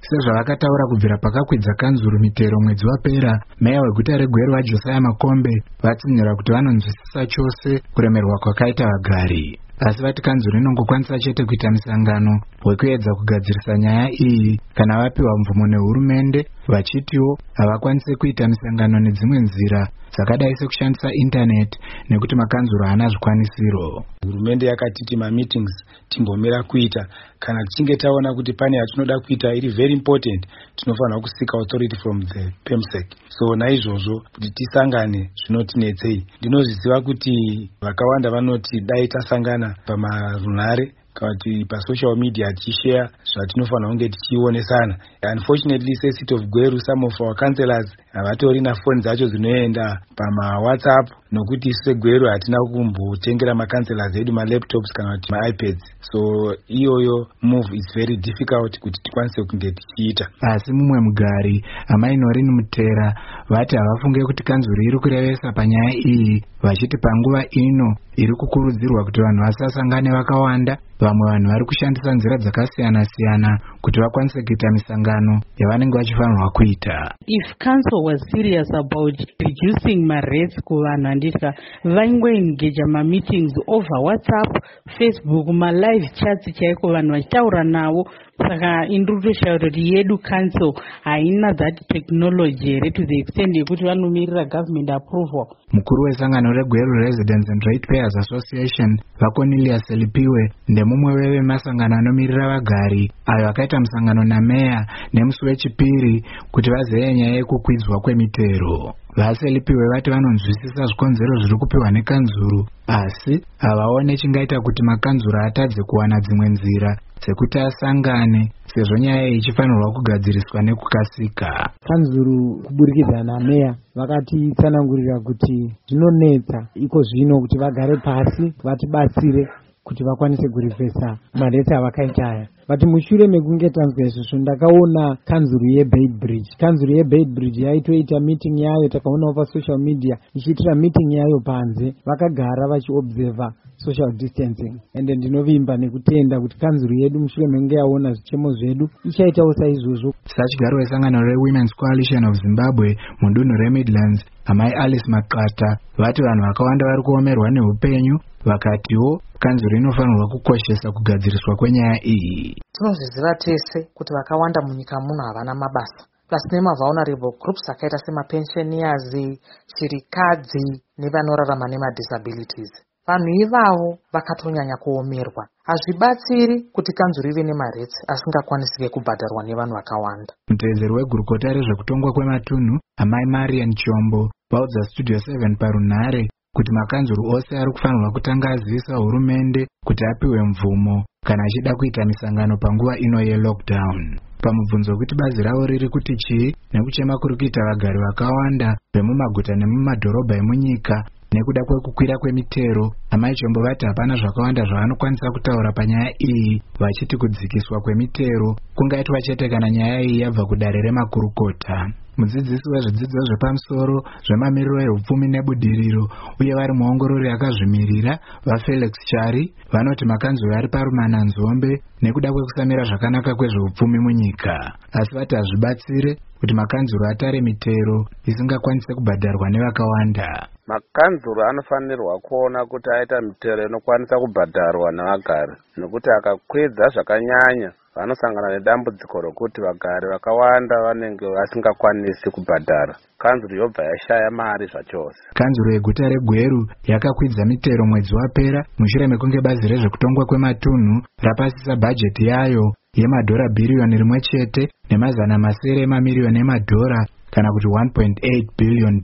Sezvavakataura kubvira pakakwidza kanzuru mitero mwedzi wapera, meya weguta reGweru waJosiah Makombe vatsinyira kuti vanonzwisisa chose kuremerwa kwakaita vagari. Asi vati kanzuru inongokwanisa chete kuita misangano wekuedza kugadzirisa nyaya iyi kana vapiwa mvumo nehurumende, vachitiwo havakwanisi kuita misangano nedzimwe nzira dzakadai sekushandisa intaneti nekuti makanzuru haana zvikwanisiro. Hurumende yakatiti meetings timbomira kuita kana tichinge taona kuti pane yatinoda kuita iri very important, tinofanira kusika authority from the PEMSEC. So naizvozvo kuti tisangane zvinotinetsei. Ndinozviziva kuti vakawanda vanoti dai tasangana pamarunhare kana kuti pasocial media tichishare zvatinofanira kunge tichionesana. Unfortunately, seat of Gweru, some of our councillors havatori na phone dzacho dzinoenda pama WhatsApp, nokuti isu seGweru hatina kumbotengera makancelors edu malaptops kana kuti maiPads. So iyoyo move is very difficult kuti tikwanise kunge tichiita. Asi mumwe mugari Amai Norini Mutera vati havafunge kuti kanzuru iri kurevesa panyaya iyi, vachiti panguva ino iri kukurudzirwa kuti vanhu vasasangane vakawanda, vamwe vanhu vari kushandisa nzira dzakasiyana-siyana kuti vakwanise kuita misangano yavanenge vachifanirwa kuita. If council was serious about reducing my rates kuvanhu andika vaingoengage meetings over WhatsApp, Facebook, live chats chaiko vanhu vachitaura navo. Saka indurutoshauri kuti yedu council haina that technology here to the extent yekuti vanomirira government approval. Mukuru wesangano reGweru Residents and Ratepayers Association vaCornelius Selipiwe ndemumwe wevemasangano anomirira vagari ayo akaita musangano nameya nemusi wechipiri kuti vazeye nyaya yekukwidzwa kwemitero. VaSelipiwe vati vanonzwisisa zvikonzero zviri kupiwa nekanzuru, asi havaone chingaita kuti makanzuru atadze kuwana dzimwe nzira dzekuti asangane sezvo nyaya iyi ichifanirwa kugadziriswa nekukasika. Kanzuru kuburikidza nameya vakatitsanangurira kuti zvinonetsa iko zvino kuti vagare pasi vatibatsire kuti vakwanise kurifesa maresi avakaita aya. Vati mushure mekunge tanzwa izvozvo ndakaona kanzuru yeBeitbridge. Kanzuru yeBeitbridge yaitoita meeting yayo, takaonawo pasocial media ichiitira meeting yayo panze, vakagara vachiobserva social distancing. Ende ndinovimba nekutenda kuti kanzuru yedu mushure mekunge yaona zvichemo zvedu ichaitawo saizvozvo. Sachigaro wesangano reWomen's Coalition of Zimbabwe mudunhu reMidlands, Amai Alice Makata vati vanhu vakawanda vari kuomerwa neupenyu, vakatiwo kanzuru inofanirwa kukoshesa kugadziriswa kwenyaya iyi. Tinozviziva tese kuti vakawanda munyika muno havana mabasa. Plus nemavulnerable groups akaita semapensioners, chirikadzi nevanorarama nemadisabilities. Vanhu ivavo vakatonyanya kuomerwa. Hazvibatsiri kuti kanzuru ive nemaretsi asingakwanisike kubhadharwa nevanhu vakawanda. Muteedzeri wegurukota rezvekutongwa kwematunhu Amai Marian Chombo vaudza Studio 7 parunhare kuti makanzuru ose ari kufanirwa kutanga azivisa hurumende kuti apiwe mvumo kana achida kuita misangano panguva ino yelockdown. Pamubvunzo wekuti bazi ravo riri kuti chii nekuchema kuri kuita vagari vakawanda vemumaguta nemumadhorobha emunyika nekuda kwekukwira kwemitero, Amai Chombo vati hapana zvakawanda zvavanokwanisa kutaura panyaya iyi, vachiti kudzikiswa kwemitero kungaitwa chete kana nyaya iyi yabva kudare remakurukota. Mudzidzisi wezvidzidzo zvepamusoro zvemamiriro ehupfumi nebudiriro uye vari muongorori akazvimirira vaFelix Chari vanoti makanzuru ari parumana nzombe nekuda kwekusamira zvakanaka kwezvehupfumi munyika, asi vati hazvibatsire kuti makanzuru atare mitero isingakwanise kubhadharwa nevakawanda. Makanzuru anofanirwa kuona kuti aita mitero inokwanisa kubhadharwa nevagari, nokuti akakwidza zvakanyanya vanosangana nedambudziko rokuti vagari vakawanda vanenge vasingakwanisi kubhadhara. Kanzuru yobva yashaya mari zvachose. Kanzuru yeguta reGweru yakakwidza mitero mwedzi wapera mushure mekunge bazi rezvekutongwa kwematunhu rapasisa bhajeti yayo yemadhora bhiriyoni rimwe chete nemazana masere emamiliyoni emadhora kana kuti $1.8 billion.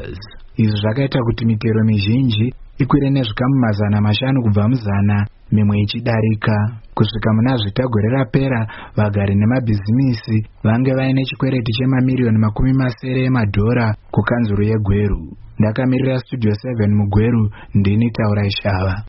Izvi zvakaita kuti mitero mizhinji ikwire nezvikamu mazana mashanu kubva muzana, mimwe ichidarika. Kusvika muna zvitagore rapera, vagari nemabhizimisi vange vaine chikwereti chemamiliyoni 70 emadhora kukanzuru yeGweru. Ndakamirira Studio 7 muGweru, ndini Taura Ishava.